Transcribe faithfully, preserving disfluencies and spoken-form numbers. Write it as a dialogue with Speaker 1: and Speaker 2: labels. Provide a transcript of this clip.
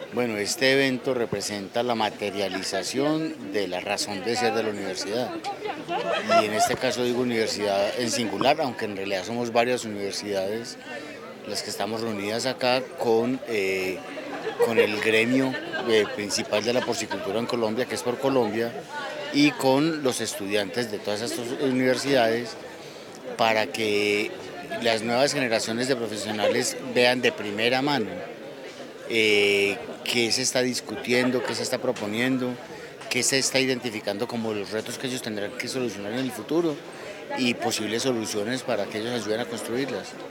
Speaker 1: Bueno, este evento representa la materialización de la razón de ser de la universidad. Y en este caso digo universidad en singular, aunque en realidad somos varias universidades las que estamos reunidas acá con, eh, con el gremio eh, principal de la porcicultura en Colombia, que es Por Colombia, y con los estudiantes de todas estas universidades para que las nuevas generaciones de profesionales vean de primera mano eh, qué se está discutiendo, qué se está proponiendo, qué se está identificando como los retos que ellos tendrán que solucionar en el futuro y posibles soluciones para que ellos ayuden a construirlas.